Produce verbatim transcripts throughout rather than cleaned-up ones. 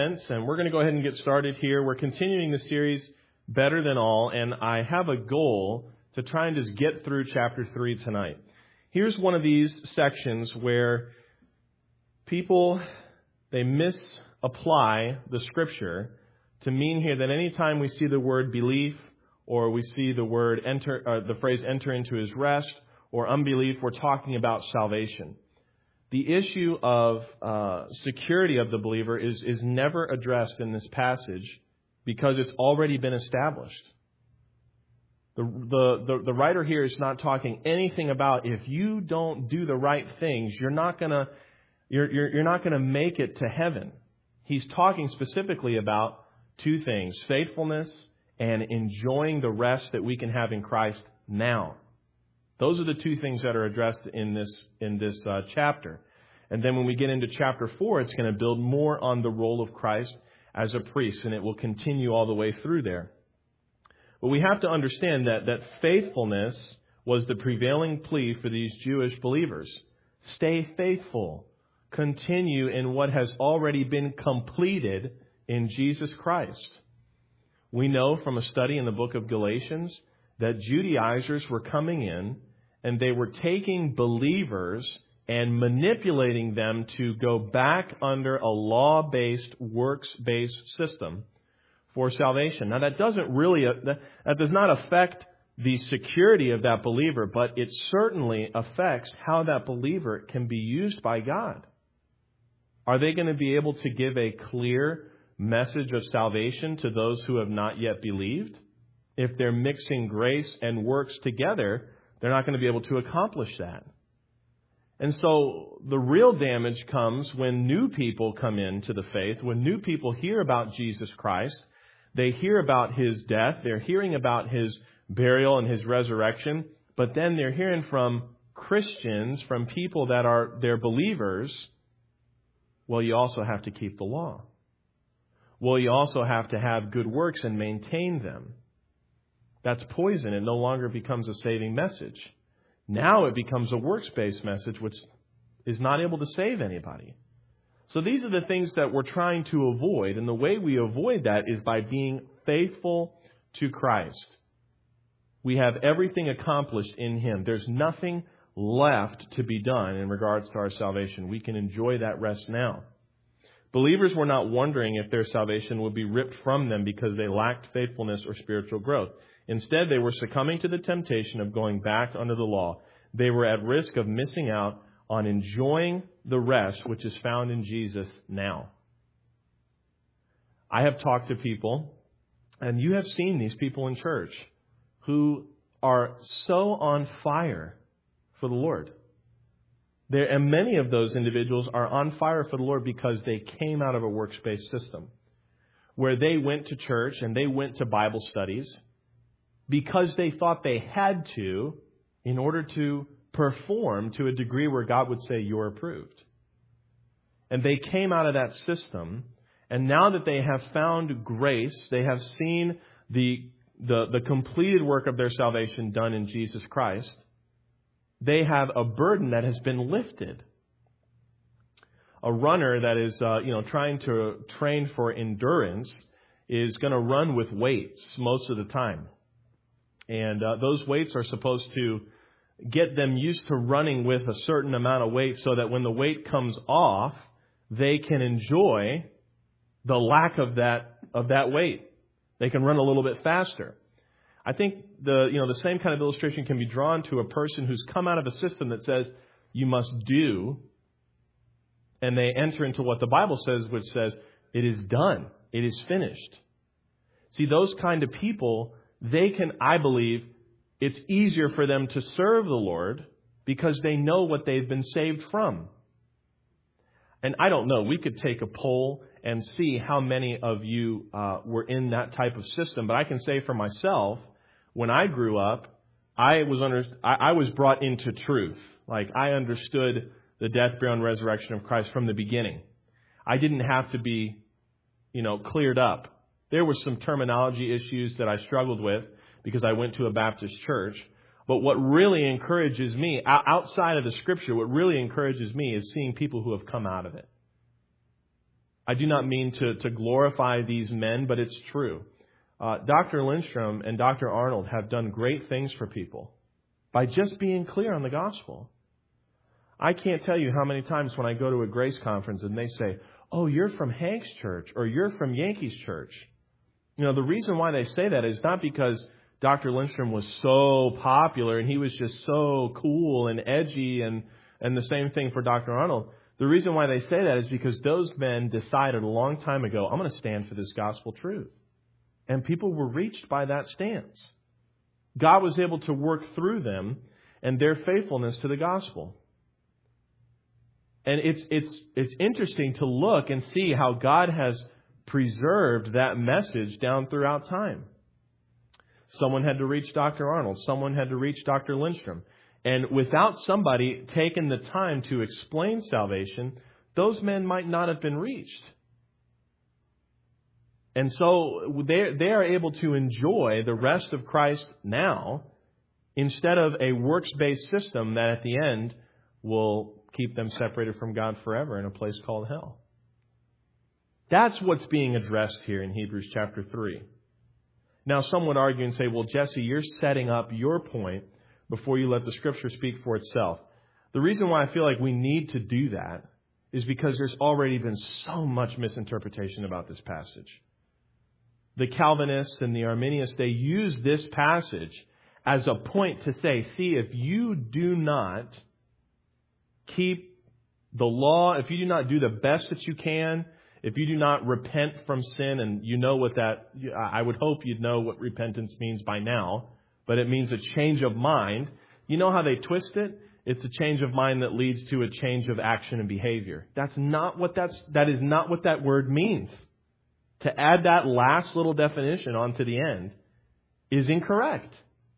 And we're going to go ahead and get started here. We're continuing the series Better Than All, and I have a goal to try and just get through chapter three tonight. Here's one of these sections where people, they misapply the Scripture to mean here that anytime we see the word belief, or we see the word enter, or the phrase enter into His rest, or unbelief, we're talking about salvation. The issue of uh, security of the believer is, is never addressed in this passage because it's already been established. The, the, the, the writer here is not talking anything about if you don't do the right things, you're not gonna you're, you're, you're not gonna make it to heaven. He's talking specifically about two things: faithfulness and enjoying the rest that we can have in Christ now. Those are the two things that are addressed in this in this uh, chapter. And then when we get into chapter four, it's going to build more on the role of Christ as a priest, and it will continue all the way through there. But we have to understand that that faithfulness was the prevailing plea for these Jewish believers. Stay faithful. Continue in what has already been completed in Jesus Christ. We know from a study in the book of Galatians that Judaizers were coming in and they were taking believers and manipulating them to go back under a law-based, works-based system for salvation. Now, that doesn't really, that does not affect the security of that believer, but it certainly affects how that believer can be used by God. Are they going to be able to give a clear message of salvation to those who have not yet believed? If they're mixing grace and works together, they're not going to be able to accomplish that. And so the real damage comes when new people come into the faith, when new people hear about Jesus Christ, they hear about His death, they're hearing about His burial and His resurrection, but then they're hearing from Christians, from people that are their believers, well, you also have to keep the law. Well, you also have to have good works and maintain them. That's poison. It no longer becomes a saving message. Now it becomes a works-based message which is not able to save anybody. So these are the things that we're trying to avoid. And the way we avoid that is by being faithful to Christ. We have everything accomplished in Him. There's nothing left to be done in regards to our salvation. We can enjoy that rest now. Believers were not wondering if their salvation would be ripped from them because they lacked faithfulness or spiritual growth. Instead, they were succumbing to the temptation of going back under the law. They were at risk of missing out on enjoying the rest which is found in Jesus now. I have talked to people, and you have seen these people in church who are so on fire for the Lord. There, and many of those individuals are on fire for the Lord because they came out of a works-based system where they went to church and they went to Bible studies because they thought they had to in order to perform to a degree where God would say, you're approved. And they came out of that system, and now that they have found grace, they have seen the, the, the completed work of their salvation done in Jesus Christ, they have a burden that has been lifted. A runner that is uh, you know, trying to train for endurance is going to run with weights most of the time. And uh, those weights are supposed to get them used to running with a certain amount of weight so that when the weight comes off, they can enjoy the lack of that of that weight. They can run a little bit faster. I think the you know the same kind of illustration can be drawn to a person who's come out of a system that says you must do, and they enter into what the Bible says, which says it is done, it is finished. See, those kind of people, they can, I believe, it's easier for them to serve the Lord because they know what they've been saved from. And I don't know, we could take a poll and see how many of you uh, were in that type of system. But I can say for myself, when I grew up, I was under, I, I was brought into truth. Like, I understood the death, burial, and resurrection of Christ from the beginning. I didn't have to be, you know, cleared up. There were some terminology issues that I struggled with because I went to a Baptist church. But what really encourages me, outside of the Scripture, what really encourages me is seeing people who have come out of it. I do not mean to, to glorify these men, but it's true. Uh, Doctor Lindstrom and Doctor Arnold have done great things for people by just being clear on the gospel. I can't tell you how many times when I go to a Grace conference and they say, oh, you're from Hank's church or you're from Yankee's church. You know, the reason why they say that is not because Doctor Lindstrom was so popular and he was just so cool and edgy, and, and the same thing for Doctor Arnold. The reason why they say that is because those men decided a long time ago, I'm going to stand for this gospel truth. And people were reached by that stance. God was able to work through them and their faithfulness to the gospel. And it's it's it's interesting to look and see how God has preserved that message down throughout time. Someone had to reach Doctor Arnold. Someone had to reach Doctor Lindstrom. And without somebody taking the time to explain salvation, those men might not have been reached. And so they they are able to enjoy the rest of Christ now instead of a works-based system that at the end will keep them separated from God forever in a place called hell. That's what's being addressed here in Hebrews chapter three. Now, some would argue and say, well, Jesse, you're setting up your point before you let the Scripture speak for itself. The reason why I feel like we need to do that is because there's already been so much misinterpretation about this passage. The Calvinists and the Arminians, they use this passage as a point to say, see, if you do not keep the law, if you do not do the best that you can, if you do not repent from sin, and you know what that, I would hope you'd know what repentance means by now, but it means a change of mind. You know how they twist it? It's a change of mind that leads to a change of action and behavior. That's not what that's, that is not what that word means. To add that last little definition onto the end is incorrect.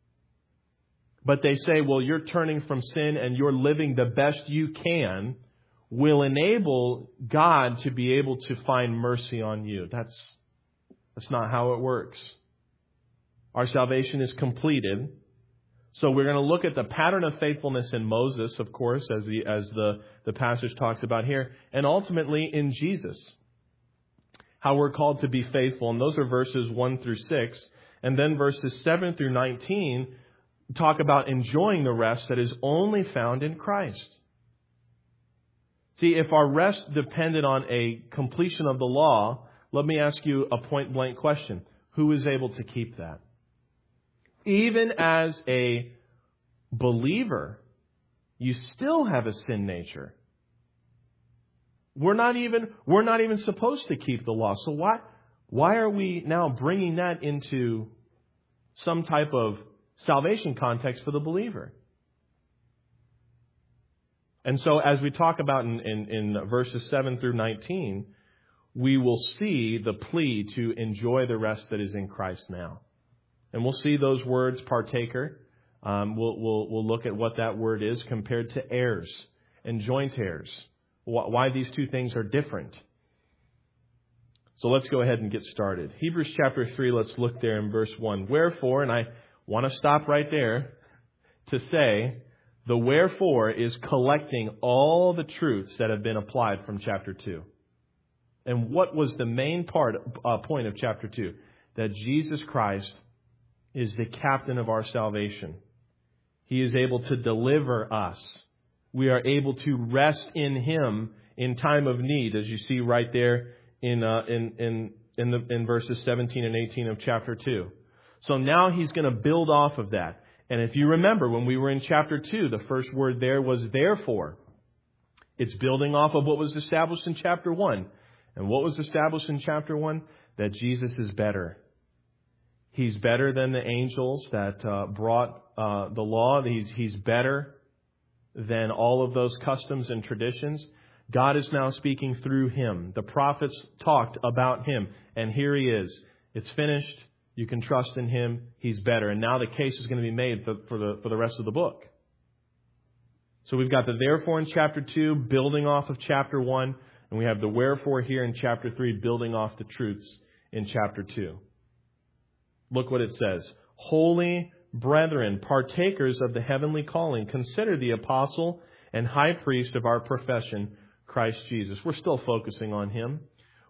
But they say, well, you're turning from sin and you're living the best you can will enable God to be able to find mercy on you. That's, that's not how it works. Our salvation is completed. So we're going to look at the pattern of faithfulness in Moses, of course, as the, as the, the passage talks about here, and ultimately in Jesus. How we're called to be faithful. And those are verses one through six. And then verses seven through nineteen talk about enjoying the rest that is only found in Christ. See, if our rest depended on a completion of the law, let me ask you a point-blank question. Who is able to keep that? Even as a believer, you still have a sin nature. We're not even, we're not even supposed to keep the law. So why, why are we now bringing that into some type of salvation context for the believer? And so as we talk about in, in, in verses seven through nineteen, we will see the plea to enjoy the rest that is in Christ now. And we'll see those words, partaker. Um, we'll, we'll, we'll look at what that word is compared to heirs and joint heirs. Why these two things are different. So let's go ahead and get started. Hebrews chapter three, let's look there in verse one. Wherefore, and I want to stop right there to say, the wherefore is collecting all the truths that have been applied from chapter two. And what was the main part, uh, point of chapter two? That Jesus Christ is the captain of our salvation. He is able to deliver us. We are able to rest in Him in time of need, as you see right there in uh, in in in, the, in verses seventeen and eighteen of chapter two. So now He's going to build off of that. And if you remember, when we were in chapter two, the first word there was therefore. It's building off of what was established in chapter one. And what was established in chapter one? That Jesus is better. He's better than the angels that uh, brought uh, the law. He's, he's better than all of those customs and traditions. God is now speaking through Him. The prophets talked about Him. And here He is. It's finished. You can trust in Him. He's better. And now the case is going to be made for, for the for the rest of the book. So we've got the therefore in chapter two, building off of chapter one. And we have the wherefore here in chapter three, building off the truths in chapter two. Look what it says. Holy brethren, partakers of the heavenly calling, consider the apostle and high priest of our profession, Christ Jesus. We're still focusing on Him.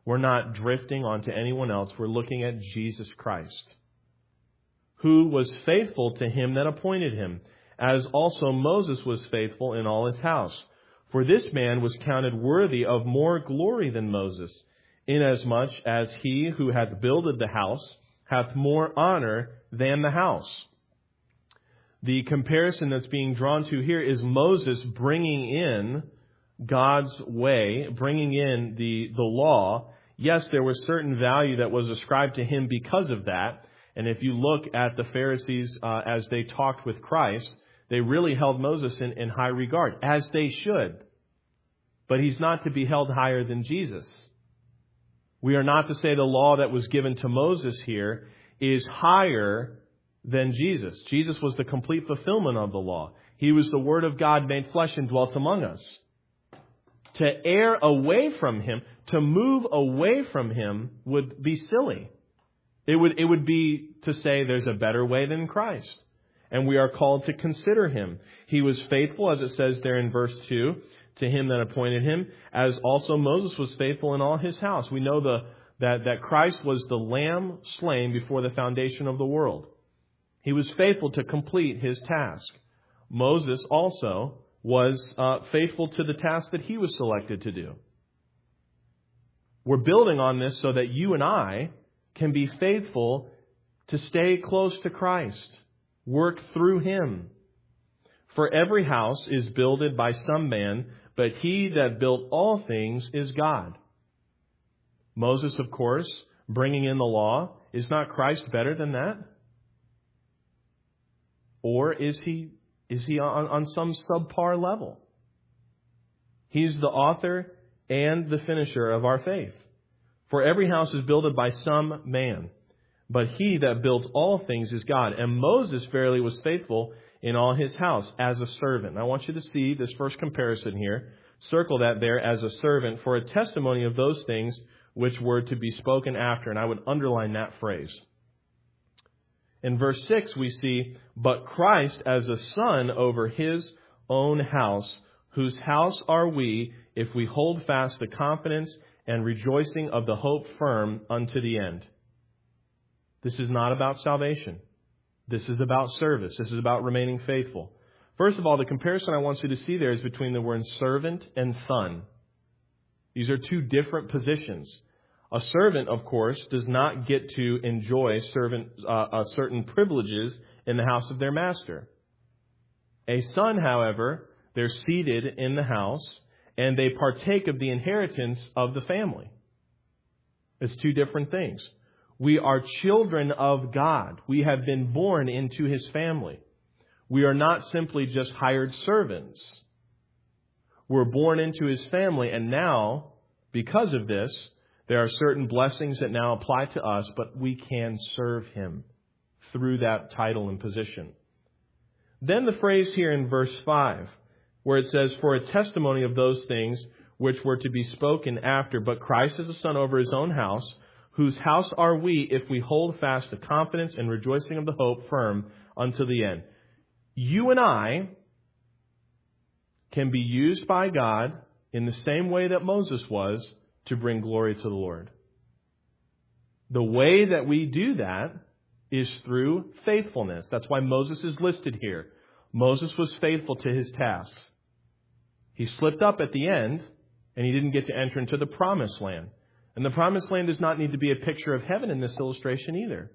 We're not drifting onto anyone else. We're looking at Jesus Christ, who was faithful to him that appointed him, as also Moses was faithful in all his house. For this man was counted worthy of more glory than Moses, inasmuch as he who hath builded the house hath more honor than the house. The comparison that's being drawn to here is Moses bringing in God's way, bringing in the, the law. Yes, there was certain value that was ascribed to him because of that. And if you look at the Pharisees uh, as they talked with Christ, they really held Moses in, in high regard, as they should. But he's not to be held higher than Jesus. We are not to say the law that was given to Moses here is higher than Jesus. Jesus was the complete fulfillment of the law. He was the Word of God made flesh and dwelt among us. To err away from him, to move away from him would be silly. It would, it would be to say there's a better way than Christ. And we are called to consider him. He was faithful, as it says there in verse two, to him that appointed him, as also Moses was faithful in all his house. We know the, that, that Christ was the lamb slain before the foundation of the world. He was faithful to complete his task. Moses also was uh, faithful to the task that he was selected to do. We're building on this so that you and I can be faithful to stay close to Christ, work through him. For every house is builded by some man, but he that built all things is God. Moses, of course, bringing in the law, is not Christ better than that? Or is he is he on, on some subpar level? He's the author and the finisher of our faith. For every house is builded by some man, but he that built all things is God. And Moses verily was faithful in all his house as a servant. I want you to see this first comparison here. Circle that there as a servant for a testimony of those things which were to be spoken after. And I would underline that phrase. In verse six, we see, but Christ as a son over his own house, whose house are we, if we hold fast the confidence and rejoicing of the hope firm unto the end. This is not about salvation. This is about service. This is about remaining faithful. First of all, the comparison I want you to see there is between the words servant and son. These are two different positions. A servant, of course, does not get to enjoy servant, uh, uh, certain privileges in the house of their master. A son, however, they're seated in the house and they partake of the inheritance of the family. It's two different things. We are children of God. We have been born into his family. We are not simply just hired servants. We're born into his family, and now, because of this, there are certain blessings that now apply to us, but we can serve him through that title and position. Then the phrase here in verse five, where it says, for a testimony of those things which were to be spoken after, but Christ is a son over his own house, whose house are we if we hold fast the confidence and rejoicing of the hope firm unto the end. You and I can be used by God in the same way that Moses was to bring glory to the Lord. The way that we do that is through faithfulness. That's why Moses is listed here. Moses was faithful to his tasks. He slipped up at the end, and he didn't get to enter into the promised land. And the promised land does not need to be a picture of heaven in this illustration either.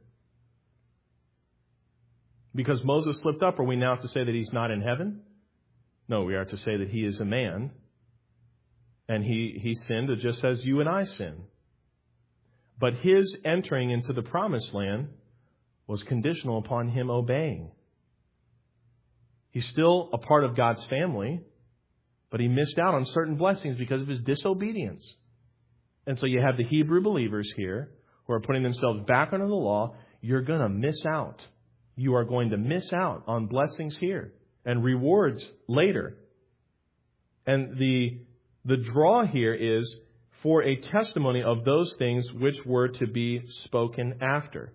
Because Moses slipped up, are we now to say that he's not in heaven? No, we are to say that he is a man. And he, he sinned just as you and I sin. But his entering into the promised land was conditional upon him obeying. He's still a part of God's family, but he missed out on certain blessings because of his disobedience. And so you have the Hebrew believers here who are putting themselves back under the law. You're going to miss out. You are going to miss out on blessings here and rewards later. And the The draw here is for a testimony of those things which were to be spoken after.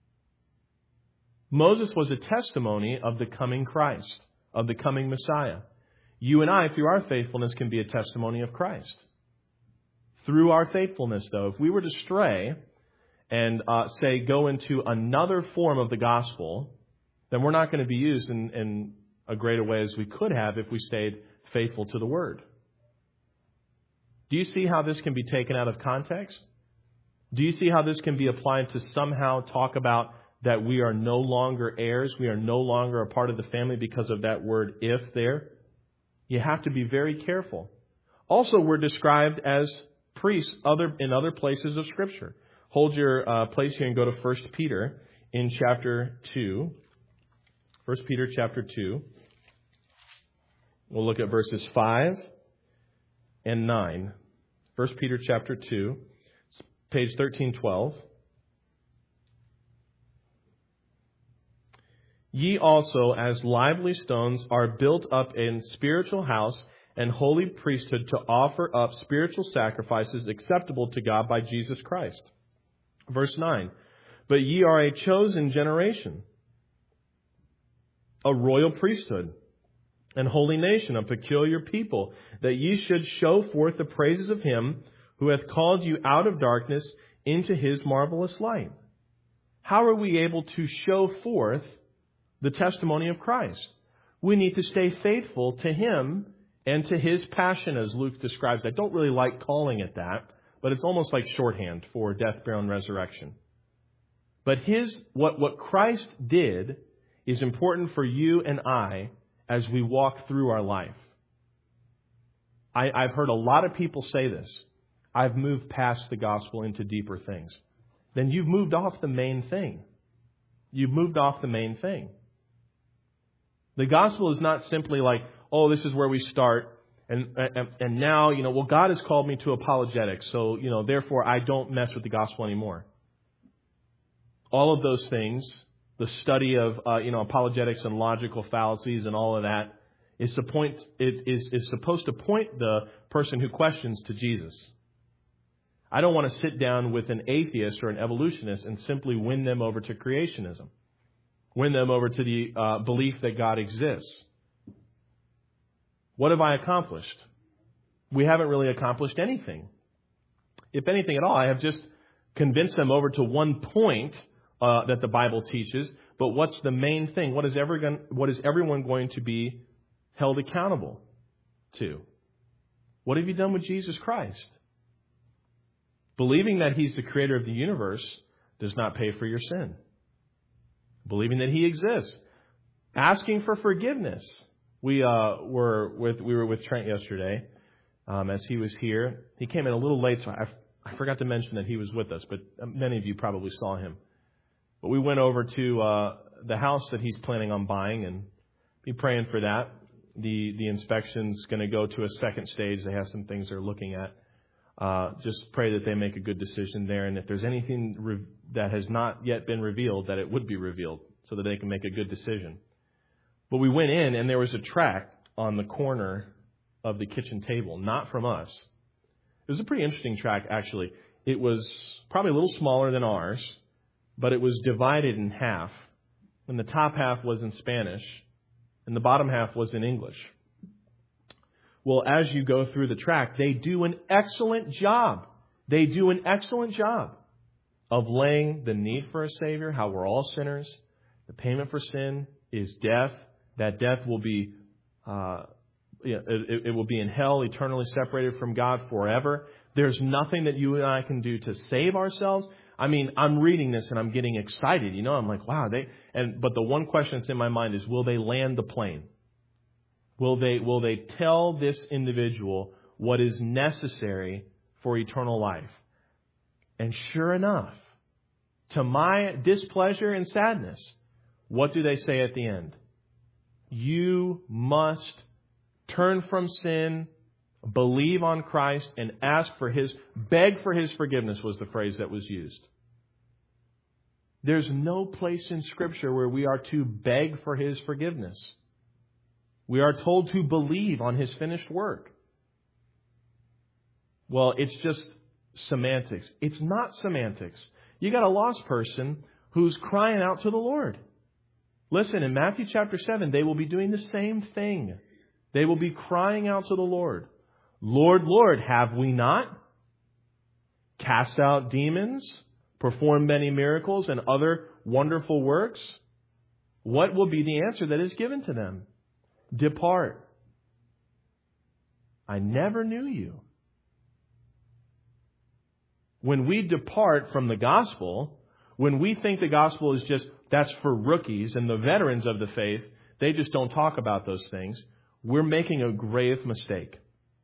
Moses was a testimony of the coming Christ, of the coming Messiah. You and I, through our faithfulness, can be a testimony of Christ. through our faithfulness, though. If we were to stray and, uh, say, go into another form of the gospel, then we're not going to be used in, in a greater way as we could have if we stayed faithful to the Word. Do you see how this can be taken out of context? Do you see how this can be applied to somehow talk about that we are no longer heirs, we are no longer a part of the family because of that word if there? You have to be very careful. Also, we're described as priests other in other places of Scripture. Hold your uh, place here and go to First Peter in chapter two. First Peter chapter two. We'll look at verses five and nine. First Peter chapter two, page thirteen twelve. Ye also, as lively stones, are built up in spiritual house and holy priesthood to offer up spiritual sacrifices acceptable to God by Jesus Christ. Verse nine. But ye are a chosen generation, a royal priesthood, and holy nation, a peculiar people, that ye should show forth the praises of Him who hath called you out of darkness into His marvelous light. How are we able to show forth the testimony of Christ? We need to stay faithful to Him and to His passion, as Luke describes. I don't really like calling it that, but it's almost like shorthand for death, burial, and resurrection. But his what, what Christ did is important for you and I as we walk through our life. I, I've heard a lot of people say this. I've moved past the gospel into deeper things. Then you've moved off the main thing. You've moved off the main thing. The gospel is not simply like, oh, this is where we start. And, and, and now, you know, well, God has called me to apologetics. So, you know, therefore I don't mess with the gospel anymore. All of those things, the study of, uh, you know, apologetics and logical fallacies and all of that is, to point, is, is, is supposed to point the person who questions to Jesus. I don't want to sit down with an atheist or an evolutionist and simply win them over to creationism. Win them over to the uh, belief that God exists. What have I accomplished? We haven't really accomplished anything. If anything at all, I have just convinced them over to one point uh, that the Bible teaches. But what's the main thing? What is, everyone, what is everyone going to be held accountable to? What have you done with Jesus Christ? Believing that He's the creator of the universe does not pay for your sin. Believing that He exists. Asking for forgiveness. We uh, were with we were with Trent yesterday um, as he was here. He came in a little late, so I, I forgot to mention that he was with us, but many of you probably saw him. But we went over to uh, the house that he's planning on buying and be praying for that. The the inspection's going to go to a second stage. They have some things they're looking at. Uh, just pray that they make a good decision there. And if there's anything re- that has not yet been revealed, that it would be revealed so that they can make a good decision. But we went in and there was a tract on the corner of the kitchen table, not from us. It was a pretty interesting tract, actually. It was probably a little smaller than ours, but it was divided in half. And the top half was in Spanish and the bottom half was in English. Well, as you go through the tract, they do an excellent job. They do an excellent job of laying the need for a Savior, how we're all sinners. The payment for sin is death. That death will be, uh, it, it will be in hell, eternally separated from God forever. There's nothing that you and I can do to save ourselves. I mean, I'm reading this and I'm getting excited. You know, I'm like, wow. They and but the one question that's in my mind is, will they land the plane? Will they will they tell this individual what is necessary for eternal life? And sure enough, to my displeasure and sadness, what do they say at the end? You must turn from sin, believe on Christ, and ask for His, beg for His forgiveness was the phrase that was used. There's no place in Scripture where we are to beg for His forgiveness. We are told to believe on His finished work. Well, it's just semantics. It's not semantics. You got a lost person who's crying out to the Lord. Listen, in Matthew chapter seven, they will be doing the same thing. They will be crying out to the Lord. Lord, Lord, have we not? cast out demons, perform many miracles and other wonderful works, what will be the answer that is given to them? Depart. I never knew you. When we depart from the gospel, when we think the gospel is just, that's for rookies and the veterans of the faith, they just don't talk about those things, we're making a grave mistake.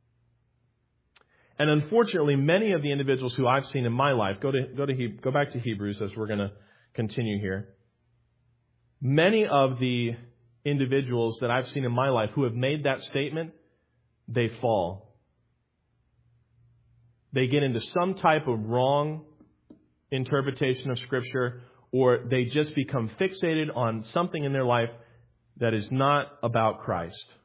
And unfortunately, many of the individuals who I've seen in my life, go to go to He, go back to Hebrews as we're going to continue here. Many of the individuals that I've seen in my life who have made that statement, they fall. They get into some type of wrong interpretation of Scripture, or they just become fixated on something in their life that is not about Christ.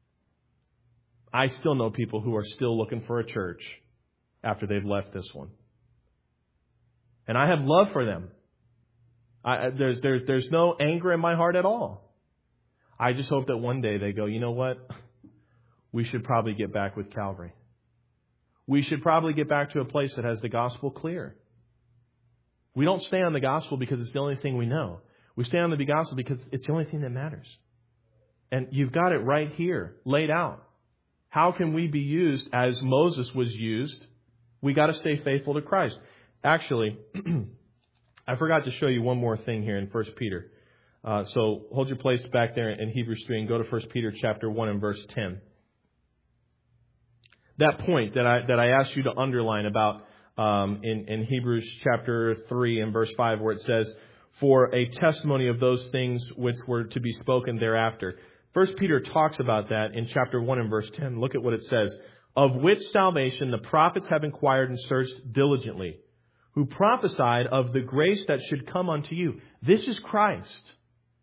I still know people who are still looking for a church after they've left this one. And I have love for them. I, there's, there's, there's no anger in my heart at all. I just hope that one day they go, you know what? We should probably get back with Calvary. We should probably get back to a place that has the gospel clear. We don't stay on the gospel because it's the only thing we know. We stay on the gospel because it's the only thing that matters. And you've got it right here, laid out. How can we be used as Moses was used? We got to stay faithful to Christ. Actually, I forgot to show you one more thing here in First Peter. Uh, so hold your place back there in Hebrews three and go to First Peter chapter one and verse ten. That point that I that I asked you to underline about um, in, in Hebrews chapter three and verse five, where it says, "For a testimony of those things which were to be spoken thereafter." First Peter talks about that in chapter one and verse ten. Look at what it says. "Of which salvation the prophets have inquired and searched diligently, who prophesied of the grace that should come unto you." This is Christ.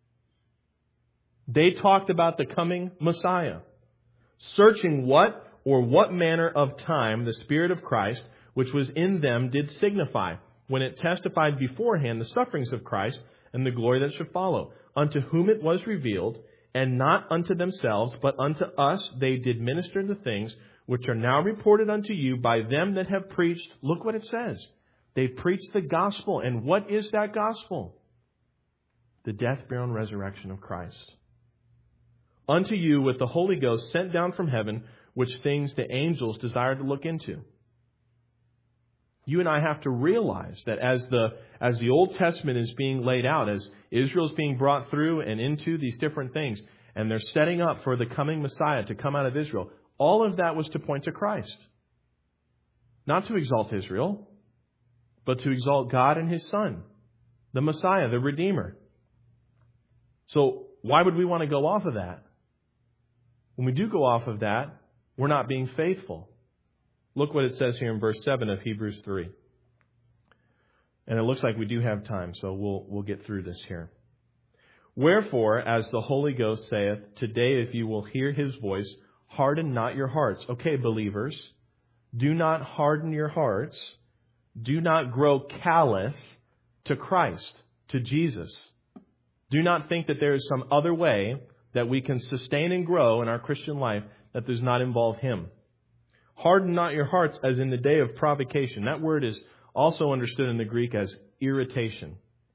They talked about the coming Messiah. "Searching what or what manner of time the Spirit of Christ, which was in them, did signify, when it testified beforehand the sufferings of Christ and the glory that should follow, unto whom it was revealed, and not unto themselves, but unto us they did minister the things which are now reported unto you by them that have preached." Look what it says. They've preached the gospel. And what is that gospel? The death, burial, and resurrection of Christ. "Unto you with the Holy Ghost sent down from heaven, which things the angels desire to look into." You and I have to realize that as the as the Old Testament is being laid out, as Israel's being brought through and into these different things, and they're setting up for the coming Messiah to come out of Israel, all of that was to point to Christ. Not to exalt Israel, but to exalt God and His Son, the Messiah, the Redeemer. So why would we want to go off of that? When we do go off of that, we're not being faithful. Look what it says here in verse seven of Hebrews three. And it looks like we do have time, so we'll we'll get through this here. "Wherefore, as the Holy Ghost saith, today if you will hear His voice, harden not your hearts." Okay, believers, do not harden your hearts. Do not grow callous to Christ, to Jesus. Do not think that there is some other way that we can sustain and grow in our Christian life that does not involve Him. "Harden not your hearts as in the day of provocation." That word is also understood in the Greek as irritation.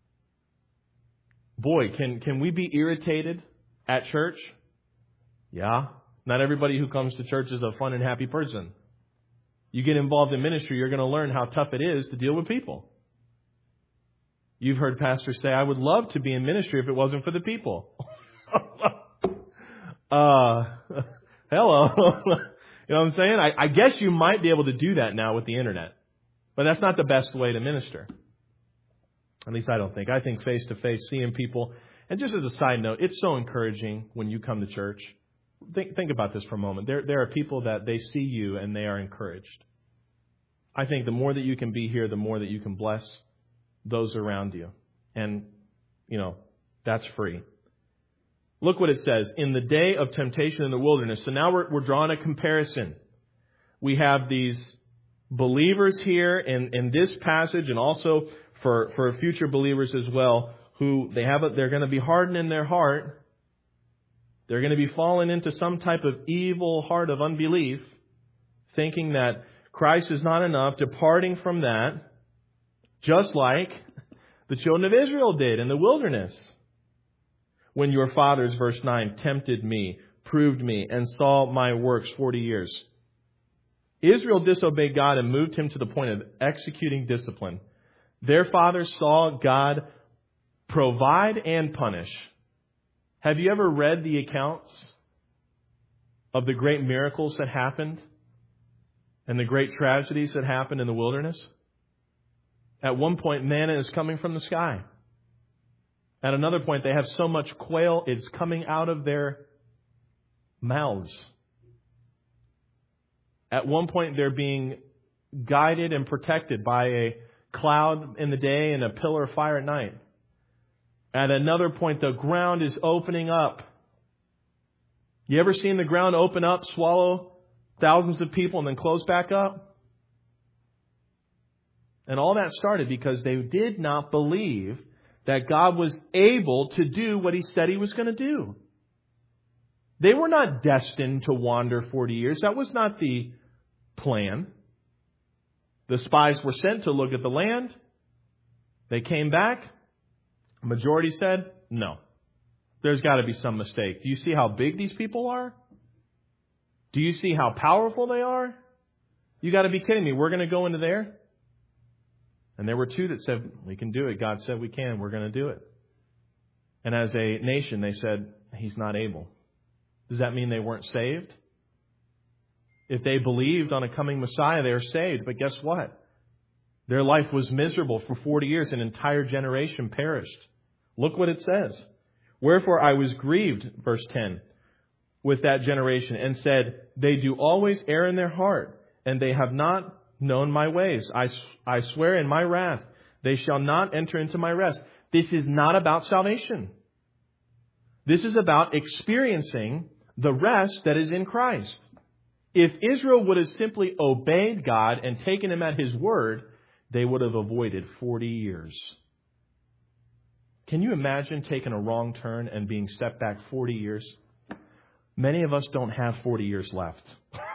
Boy, can, can we be irritated at church? Yeah. Not everybody who comes to church is a fun and happy person. You get involved in ministry, you're going to learn how tough it is to deal with people. You've heard pastors say, "I would love to be in ministry if it wasn't for the people." uh, hello. You know what I'm saying? I, I guess you might be able to do that now with the internet. But that's not the best way to minister. At least I don't think. I think face-to-face, seeing people. And just as a side note, it's so encouraging when you come to church. Think, think about this for a moment. There, there are people that they see you and they are encouraged. I think the more that you can be here, the more that you can bless those around you. And, you know, that's free. Look what it says. "In the day of temptation in the wilderness." So now we're, we're drawing a comparison. We have these believers here in, in this passage, and also for, for future believers as well, who they have a, they're going to be hardened in their heart. They're going to be falling into some type of evil heart of unbelief, thinking that Christ is not enough. Departing from that, just like the children of Israel did in the wilderness. When your fathers, verse nine, tempted me, proved me, and saw my works forty years. Israel disobeyed God and moved him to the point of executing discipline. Their fathers saw God provide and punish. Have you ever read the accounts of the great miracles that happened and the great tragedies that happened in the wilderness? At one point, manna is coming from the sky. At another point, they have so much quail, it's coming out of their mouths. At one point, they're being guided and protected by a cloud in the day and a pillar of fire at night. At another point, the ground is opening up. You ever seen the ground open up, swallow thousands of people, and then close back up? And all that started because they did not believe that God was able to do what He said He was going to do. They were not destined to wander forty years. That was not the plan. The spies were sent to look at the land. They came back. The majority said, no, there's got to be some mistake. Do you see how big these people are? Do you see how powerful they are? You got to be kidding me. We're going to go into there? And there were two that said, we can do it. God said we can. We're going to do it. And as a nation, they said, He's not able. Does that mean they weren't saved? If they believed on a coming Messiah, they are saved. But guess what? Their life was miserable for forty years. An entire generation perished. Look what it says. Wherefore I was grieved, verse ten, with that generation, and said, they do always err in their heart, and they have not known my ways. I, I swear in my wrath, they shall not enter into my rest. This is not about salvation. This is about experiencing the rest that is in Christ. If Israel would have simply obeyed God and taken Him at His word, they would have avoided forty years. Can you imagine taking a wrong turn and being set back forty years? Many of us don't have forty years left.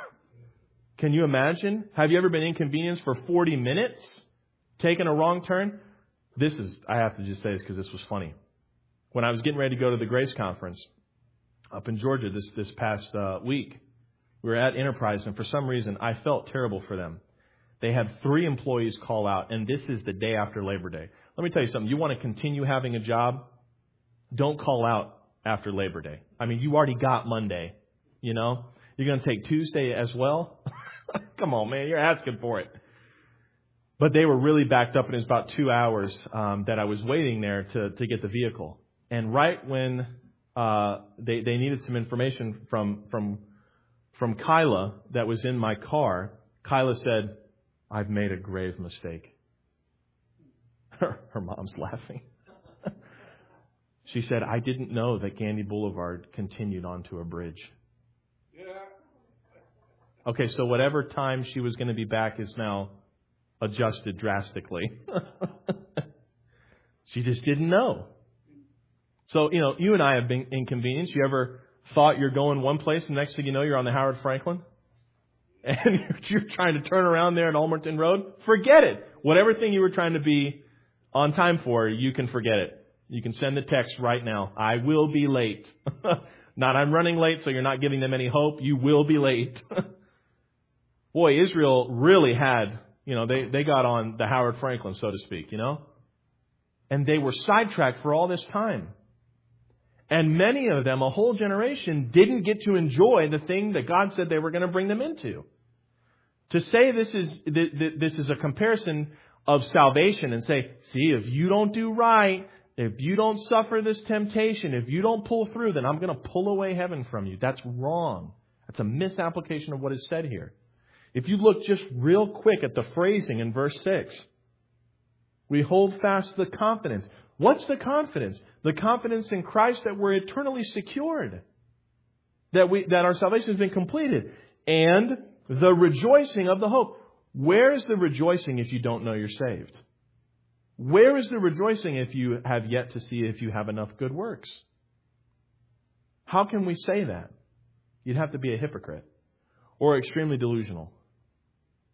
Can you imagine? Have you ever been inconvenienced for forty minutes taking a wrong turn? This is, I have to just say this because this was funny. When I was getting ready to go to the Grace Conference up in Georgia this, this past uh, week, we were at Enterprise, and for some reason, I felt terrible for them. They had three employees call out, and this is the day after Labor Day. Let me tell you something. You want to continue having a job? Don't call out after Labor Day. I mean, you already got Monday, you know? You're going to take Tuesday as well? Come on, man. You're asking for it. But they were really backed up, and it was about two hours um, that I was waiting there to, to get the vehicle. And right when uh, they, they needed some information from, from, from Kyla that was in my car, Kyla said, I've made a grave mistake. Her, her mom's laughing. She said, I didn't know that Gandy Boulevard continued onto a bridge. Okay, so whatever time she was going to be back is now adjusted drastically. She just didn't know. So, you know, you and I have been inconvenienced. You ever thought you're going one place and next thing you know you're on the Howard Franklin? And you're trying to turn around there at Almerton Road? Forget it. Whatever thing you were trying to be on time for, you can forget it. You can send the text right now. I will be late. Not I'm running late, so you're not giving them any hope. You will be late. Boy, Israel really had, you know, they, they got on the Howard Franklin, so to speak, you know. And they were sidetracked for all this time. And many of them, a whole generation, didn't get to enjoy the thing that God said they were going to bring them into. To say this is this is a comparison of salvation and say, see, if you don't do right, if you don't suffer this temptation, if you don't pull through, then I'm going to pull away heaven from you. That's wrong. That's a misapplication of what is said here. If you look just real quick at the phrasing in verse six, we hold fast the confidence. What's the confidence? The confidence in Christ that we're eternally secured, that we that our salvation has been completed, and the rejoicing of the hope. Where is the rejoicing if you don't know you're saved? Where is the rejoicing if you have yet to see if you have enough good works? How can we say that? You'd have to be a hypocrite or extremely delusional.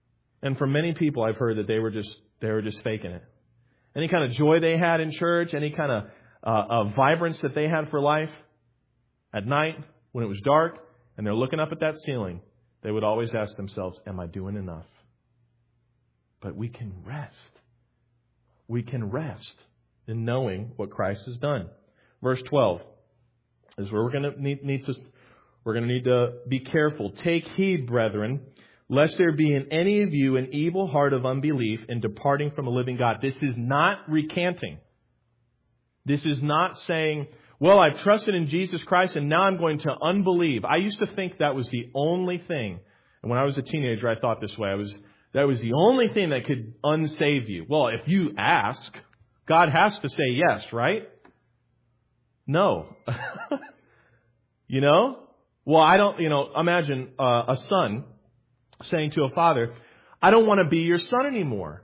And from many people I've heard that they were just they were just faking it. Any kind of joy they had in church, any kind of uh, uh, vibrance that they had for life, at night when it was dark and they're looking up at that ceiling, they would always ask themselves, am I doing enough? But we can rest. We can rest in knowing what Christ has done. Verse twelve is where we're going to need, need to we're going to need to be careful. Take heed, brethren, lest there be in any of you an evil heart of unbelief in departing from the living God. This is not recanting. This is not saying, well, I've trusted in Jesus Christ and now I'm going to unbelieve. I used to think that was the only thing. And when I was a teenager, I thought this way. I was that was the only thing that could unsave you. Well, if you ask, God has to say yes, right? No. You know? Well, I don't, you know, imagine uh, a son saying to a father, I don't want to be your son anymore.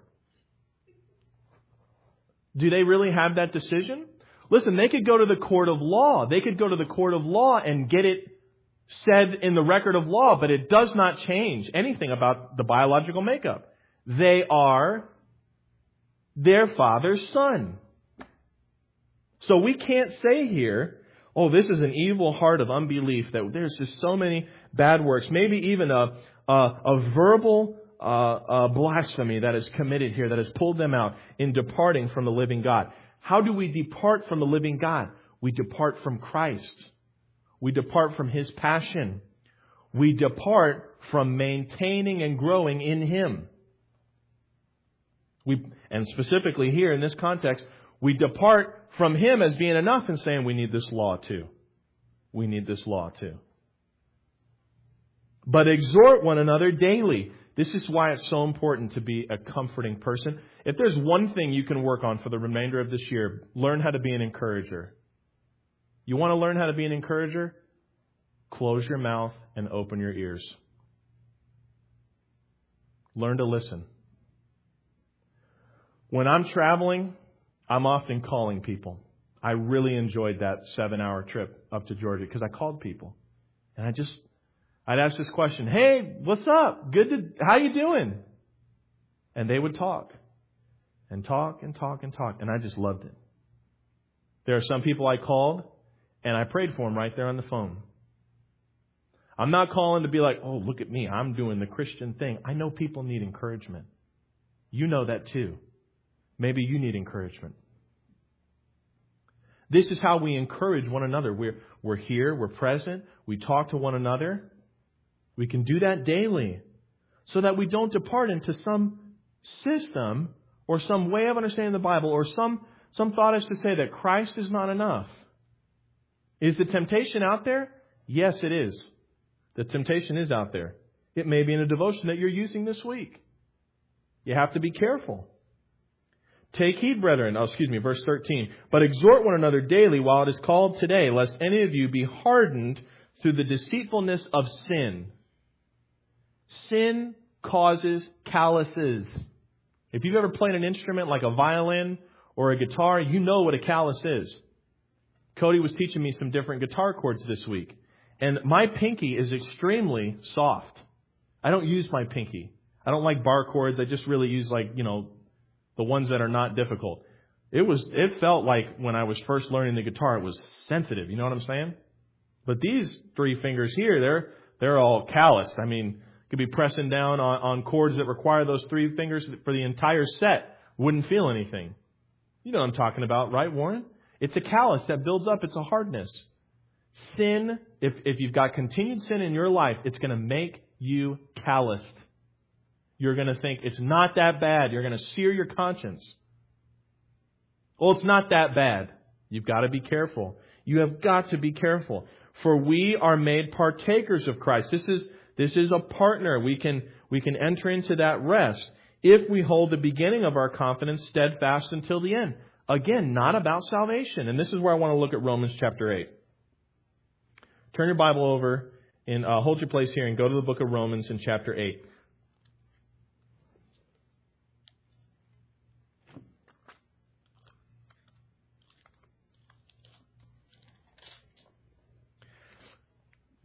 Do they really have that decision? Listen, they could go to the court of law. They could go to the court of law and get it said in the record of law, but it does not change anything about the biological makeup. They are their father's son. So we can't say here, oh, this is an evil heart of unbelief, that there's just so many bad works, maybe even a a, a verbal uh, a blasphemy that is committed here, that has pulled them out in departing from the living God. How do we depart from the living God? We depart from Christ. We depart from His passion. We depart from maintaining and growing in Him. We, and specifically here in this context, we depart from Him as being enough and saying we need this law too. We need this law too. But exhort one another daily. This is why it's so important to be a comforting person. If there's one thing you can work on for the remainder of this year, learn how to be an encourager. You want to learn how to be an encourager? Close your mouth and open your ears. Learn to listen. When I'm traveling, I'm often calling people. I really enjoyed that seven-hour trip up to Georgia because I called people. And I just, I'd ask this question, hey, what's up? Good to, how you doing? And they would talk and talk and talk and talk. And I just loved it. There are some people I called and I prayed for them right there on the phone. I'm not calling to be like, oh, look at me. I'm doing the Christian thing. I know people need encouragement. You know that too. Maybe you need encouragement. This is how we encourage one another. We're, we're here. We're present. We talk to one another. We can do that daily so that we don't depart into some system or some way of understanding the Bible or some, some thought is to say that Christ is not enough. Is the temptation out there? Yes, it is. The temptation is out there. It may be in a devotion that you're using this week. You have to be careful. Take heed, brethren. Oh, excuse me, verse thirteen. But exhort one another daily while it is called today, lest any of you be hardened through the deceitfulness of sin. Sin causes calluses. If you've ever played an instrument like a violin or a guitar, you know what a callus is. Cody was teaching me some different guitar chords this week. And my pinky is extremely soft. I don't use my pinky. I don't like bar chords. I just really use like, you know, the ones that are not difficult. It was, it felt like when I was first learning the guitar, it was sensitive. You know what I'm saying? But these three fingers here, they're, they're all calloused. I mean, could be pressing down on, on chords that require those three fingers for the entire set. Wouldn't feel anything. You know what I'm talking about, right, Warren? It's a callus that builds up. It's a hardness. Sin, if, if you've got continued sin in your life, it's going to make you calloused. You're going to think it's not that bad. You're going to sear your conscience. Well, it's not that bad. You've got to be careful. You have got to be careful. For we are made partakers of Christ. This is, this is a partner. We can, we can enter into that rest if we hold the beginning of our confidence steadfast until the end. Again, not about salvation. And this is where I want to look at Romans chapter eight. Turn your Bible over and uh, hold your place here and go to the book of Romans in chapter eight.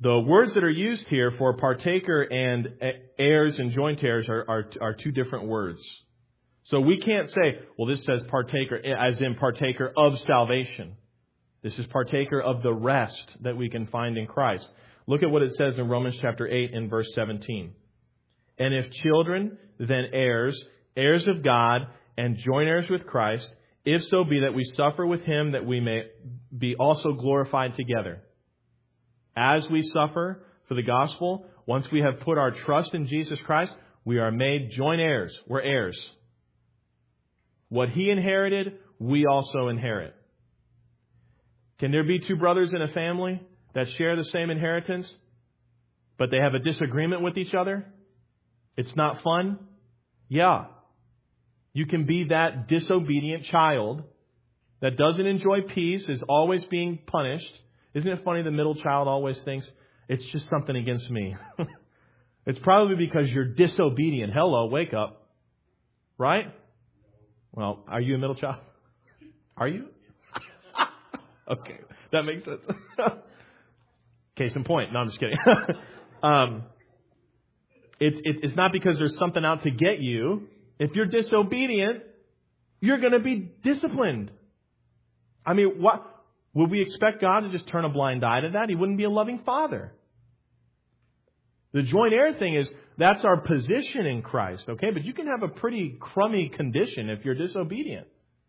The words that are used here for partaker and heirs and joint heirs are, are, are two different words. So we can't say, well, this says partaker as in partaker of salvation. This is partaker of the rest that we can find in Christ. Look at what it says in Romans chapter eight and verse seventeen. And if children, then heirs, heirs of God, and joint heirs with Christ, if so be that we suffer with Him, that we may be also glorified together. As we suffer for the gospel, once we have put our trust in Jesus Christ, we are made joint heirs. We're heirs. What He inherited, we also inherit. Can there be two brothers in a family that share the same inheritance, but they have a disagreement with each other? It's not fun? Yeah. You can be that disobedient child that doesn't enjoy peace, is always being punished. Isn't it funny the middle child always thinks, it's just something against me? It's probably because you're disobedient. Hello, wake up. Right? Well, are you a middle child? Are you? Okay, that makes sense. Case in point. No, I'm just kidding. um, it, it, it's not because there's something out to get you. If you're disobedient, you're going to be disciplined. I mean, what would we expect God to just turn a blind eye to that? He wouldn't be a loving father. The joint heir thing is, that's our position in Christ, okay? But you can have a pretty crummy condition if you're disobedient.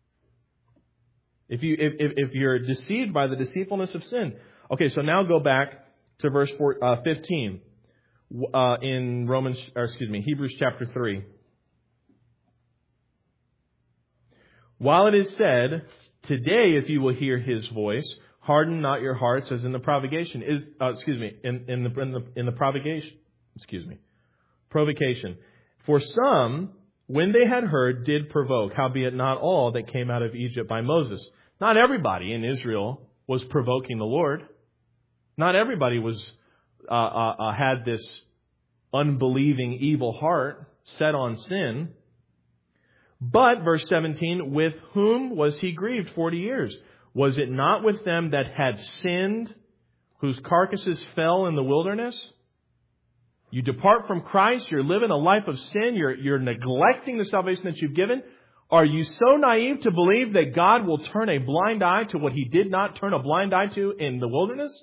If you if, if, if you're deceived by the deceitfulness of sin. Okay, so now go back to verse four, uh, fifteen uh, in Romans, or excuse me, Hebrews chapter three. While it is said, today, if you will hear His voice, harden not your hearts as in the provocation. Is uh, excuse me, in, in the in the in the provocation. Excuse me, provocation. For some, when they had heard, did provoke. Howbeit not all that came out of Egypt by Moses. Not everybody in Israel was provoking the Lord. Not everybody was uh, uh, uh, had this unbelieving, evil heart set on sin. But, verse seventeen, with whom was He grieved forty years? Was it not with them that had sinned, whose carcasses fell in the wilderness? You depart from Christ, you're living a life of sin, you're, you're neglecting the salvation that you've given. Are you so naive to believe that God will turn a blind eye to what He did not turn a blind eye to in the wilderness?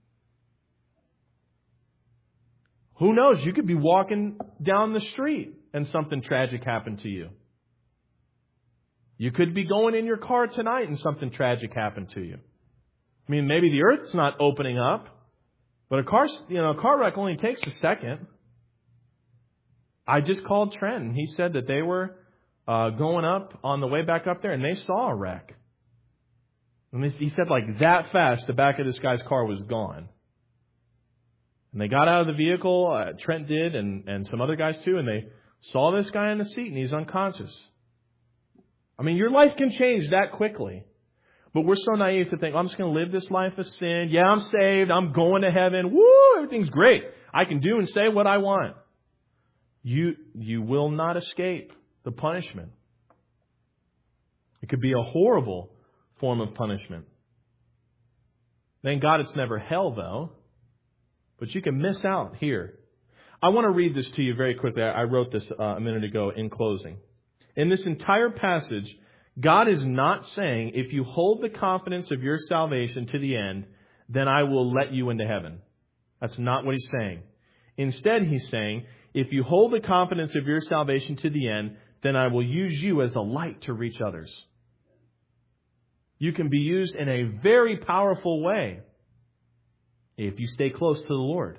Who knows? You could be walking down the street and something tragic happened to you. You could be going in your car tonight and something tragic happened to you. I mean, maybe the earth's not opening up, but a car, you know, a car wreck only takes a second. I just called Trent, and he said that they were uh, going up on the way back up there, and they saw a wreck. And he said, like that fast, the back of this guy's car was gone. And they got out of the vehicle. Uh, Trent did, and and some other guys too, and they saw this guy in the seat, and he's unconscious. I mean, your life can change that quickly. But we're so naive to think, oh, I'm just going to live this life of sin. Yeah, I'm saved. I'm going to heaven. Woo, everything's great. I can do and say what I want. You, you will not escape the punishment. It could be a horrible form of punishment. Thank God it's never hell, though. But you can miss out here. I want to read this to you very quickly. I wrote this uh, a minute ago in closing. In this entire passage, God is not saying, if you hold the confidence of your salvation to the end, then I will let you into heaven. That's not what He's saying. Instead, He's saying, if you hold the confidence of your salvation to the end, then I will use you as a light to reach others. You can be used in a very powerful way if you stay close to the Lord.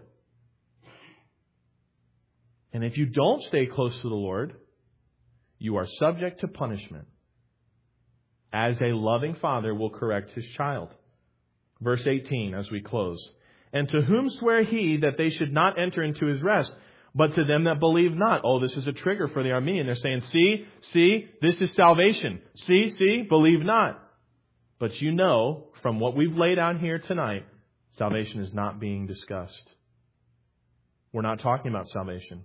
And if you don't stay close to the Lord, you are subject to punishment, as a loving father will correct his child. Verse eighteen, as we close. And to whom swear He that they should not enter into His rest, but to them that believe not? Oh, this is a trigger for the Arminian. They're saying, see, see, this is salvation. See, see, believe not. But you know, from what we've laid out here tonight, salvation is not being discussed. We're not talking about salvation.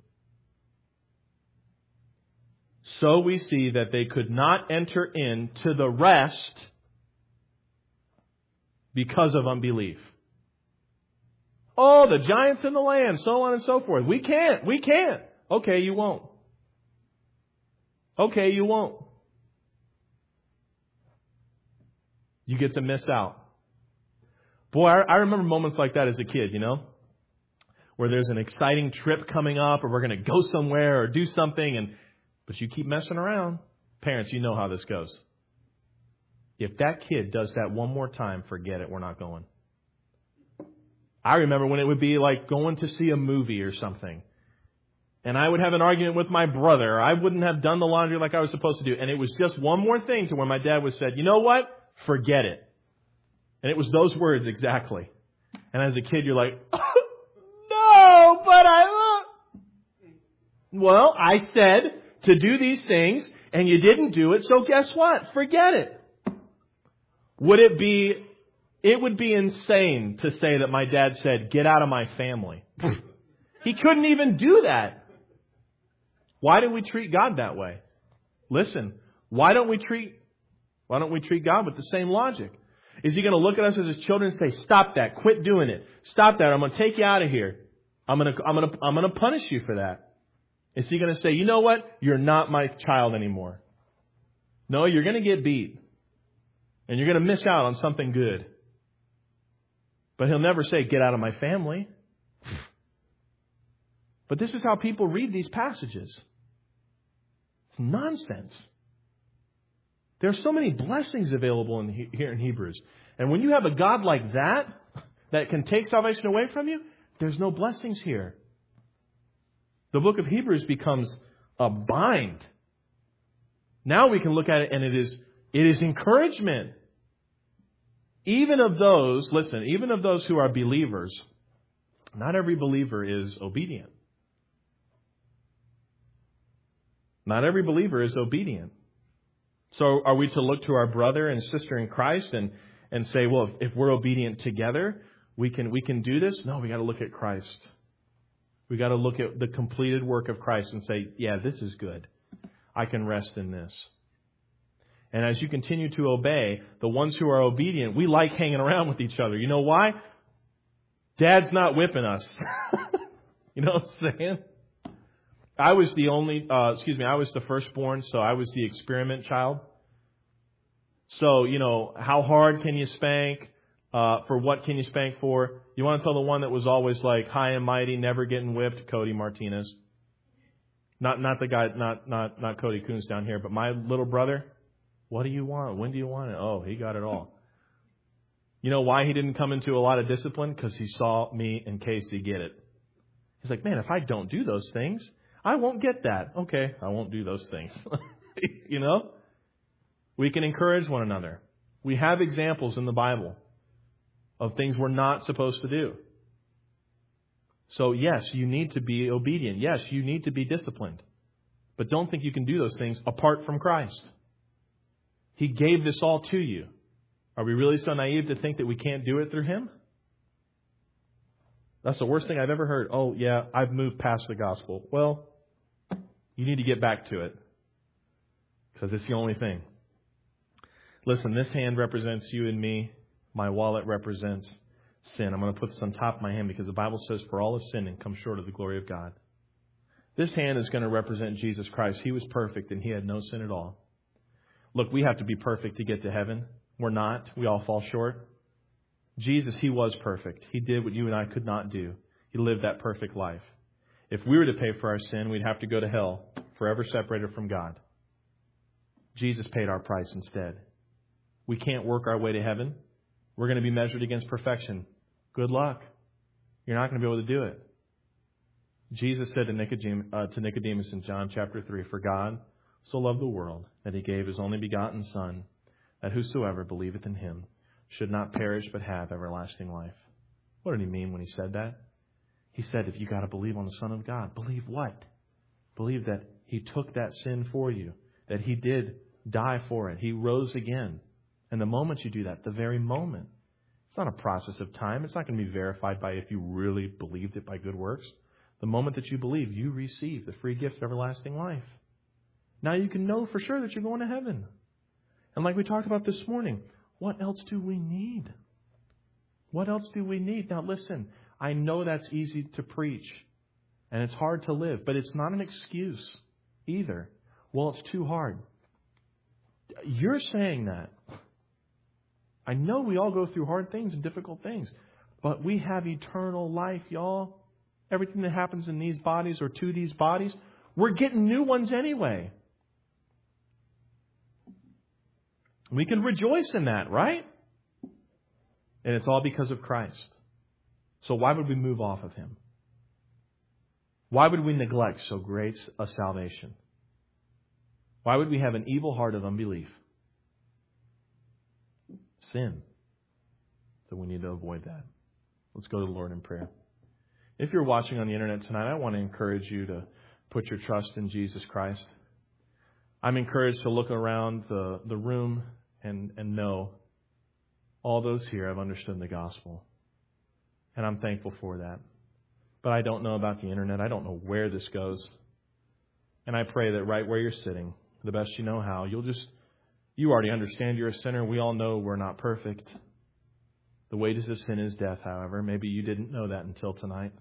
So we see that they could not enter into the rest because of unbelief. Oh, the giants in the land, so on and so forth. We can't. We can't. Okay, you won't. Okay, you won't. You get to miss out. Boy, I, I remember moments like that as a kid, you know, where there's an exciting trip coming up, or we're going to go somewhere or do something, and but you keep messing around. Parents, you know how this goes. If that kid does that one more time, forget it. We're not going. I remember when it would be like going to see a movie or something. And I would have an argument with my brother. I wouldn't have done the laundry like I was supposed to do. And it was just one more thing to where my dad would said, you know what? Forget it. And it was those words exactly. And as a kid, you're like, oh, no, but I... Well, I said to do these things, and you didn't do it, so guess what? Forget it. Would it be... It would be insane to say that my dad said, get out of my family. He couldn't even do that. Why do we treat God that way? Listen, why don't we treat why don't we treat God with the same logic? Is He going to look at us as His children and say, stop that, quit doing it, stop that, I'm going to take you out of here. I'm going to I'm going to I'm going to punish you for that. Is He going to say, you know what? You're not my child anymore. No, you're going to get beat. And you're going to miss out on something good. But He'll never say, get out of my family. But this is how people read these passages. It's nonsense. There are so many blessings available in he- here in Hebrews. And when you have a God like that, that can take salvation away from you, there's no blessings here. The book of Hebrews becomes a bind. Now we can look at it and it is, it is encouragement. Even of those, listen, even of those who are believers, not every believer is obedient. Not every believer is obedient. So are we to look to our brother and sister in Christ and, and say, well, if, if we're obedient together, we can we can do this? No, we got to look at Christ. We got to look at the completed work of Christ and say, yeah, this is good. I can rest in this. And as you continue to obey, the ones who are obedient, we like hanging around with each other. You know why? Dad's not whipping us. You know what I'm saying? I was the only, uh, excuse me, I was the firstborn, so I was the experiment child. So, you know, how hard can you spank? Uh, for what can you spank for? You want to tell the one that was always like high and mighty, never getting whipped? Cody Martinez. Not, not the guy, not, not, not Cody Coons down here, but my little brother. What do you want? When do you want it? Oh, he got it all. You know why he didn't come into a lot of discipline? Because he saw me and Casey get it. He's like, man, if I don't do those things, I won't get that. Okay, I won't do those things. You know? We can encourage one another. We have examples in the Bible of things we're not supposed to do. So yes, you need to be obedient. Yes, you need to be disciplined. But don't think you can do those things apart from Christ. He gave this all to you. Are we really so naive to think that we can't do it through Him? That's the worst thing I've ever heard. Oh, yeah, I've moved past the gospel. Well, you need to get back to it. Because it's the only thing. Listen, this hand represents you and me. My wallet represents sin. I'm going to put this on top of my hand because the Bible says, for all have sinned and come short of the glory of God. This hand is going to represent Jesus Christ. He was perfect and He had no sin at all. Look, we have to be perfect to get to heaven. We're not. We all fall short. Jesus, He was perfect. He did what you and I could not do. He lived that perfect life. If we were to pay for our sin, we'd have to go to hell, forever separated from God. Jesus paid our price instead. We can't work our way to heaven. We're going to be measured against perfection. Good luck. You're not going to be able to do it. Jesus said to Nicodemus, uh, to Nicodemus in John chapter three, for God so loved the world that He gave His only begotten Son, that whosoever believeth in Him should not perish but have everlasting life. What did He mean when He said that? He said, if you got to believe on the Son of God, believe what? Believe that He took that sin for you, that He did die for it. He rose again. And the moment you do that, the very moment, it's not a process of time. It's not going to be verified by if you really believed it by good works. The moment that you believe, you receive the free gift of everlasting life. Now you can know for sure that you're going to heaven. And like we talked about this morning, what else do we need? What else do we need? Now listen, I know that's easy to preach and it's hard to live, but it's not an excuse either. Well, it's too hard. You're saying that. I know we all go through hard things and difficult things, but we have eternal life, y'all. Everything that happens in these bodies or to these bodies, we're getting new ones anyway. We can rejoice in that, right? And it's all because of Christ. So why would we move off of Him? Why would we neglect so great a salvation? Why would we have an evil heart of unbelief? Sin. So we need to avoid that. Let's go to the Lord in prayer. If you're watching on the internet tonight, I want to encourage you to put your trust in Jesus Christ. I'm encouraged to look around the, the room and, and know all those here have understood the gospel. And I'm thankful for that. But I don't know about the internet. I don't know where this goes. And I pray that right where you're sitting, the best you know how, you'll just, you already understand you're a sinner. We all know we're not perfect. The wages of sin is death, however. Maybe you didn't know that until tonight.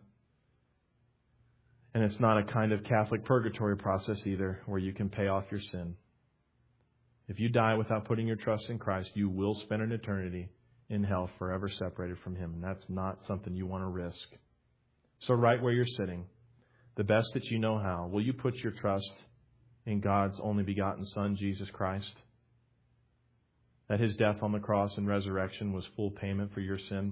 And it's not a kind of Catholic purgatory process either, where you can pay off your sin. If you die without putting your trust in Christ, you will spend an eternity in hell forever separated from Him. And that's not something you want to risk. So right where you're sitting, the best that you know how, will you put your trust in God's only begotten Son, Jesus Christ? That His death on the cross and resurrection was full payment for your sin?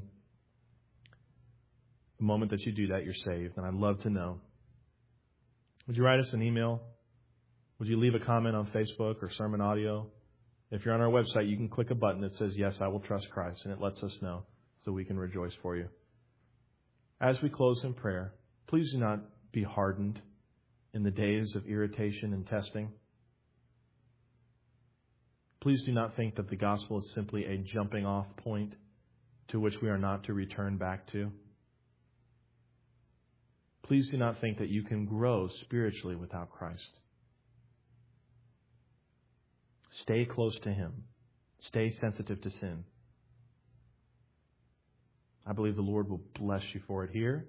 The moment that you do that, you're saved. And I'd love to know. Would you write us an email? Would you leave a comment on Facebook or sermon audio? If you're on our website, you can click a button that says, yes, I will trust Christ. And it lets us know so we can rejoice for you. As we close in prayer, please do not be hardened in the days of irritation and testing. Please do not think that the gospel is simply a jumping off point to which we are not to return back to. Please do not think that you can grow spiritually without Christ. Stay close to Him. Stay sensitive to sin. I believe the Lord will bless you for it here.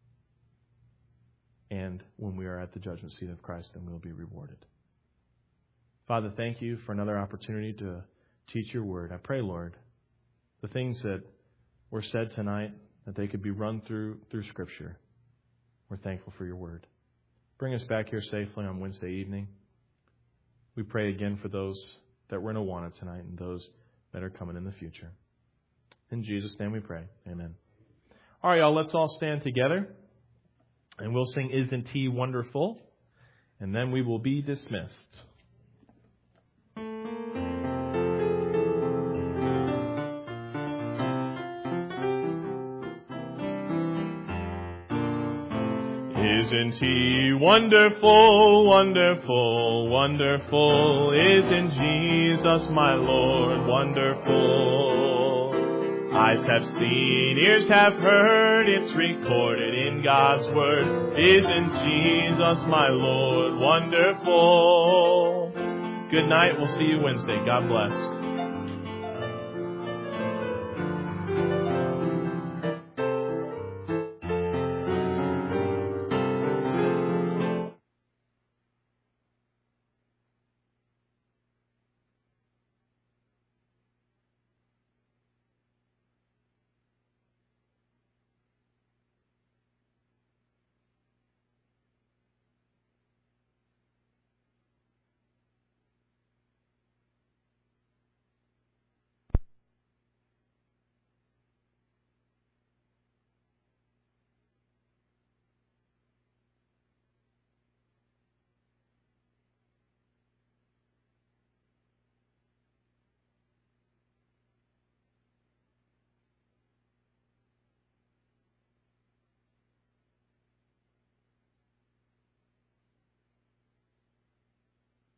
And when we are at the judgment seat of Christ, then we'll be rewarded. Father, thank you for another opportunity to teach your word. I pray, Lord, the things that were said tonight, that they could be run through through Scripture. We're thankful for your word. Bring us back here safely on Wednesday evening. We pray again for those that were in Awana tonight and those that are coming in the future. In Jesus' name we pray. Amen. All right, y'all, let's all stand together and we'll sing Isn't He Wonderful? And then we will be dismissed. Isn't He wonderful, wonderful, wonderful? Isn't Jesus my Lord wonderful? Eyes have seen, ears have heard, it's recorded in God's Word. Isn't Jesus my Lord wonderful? Good night, we'll see you Wednesday. God bless.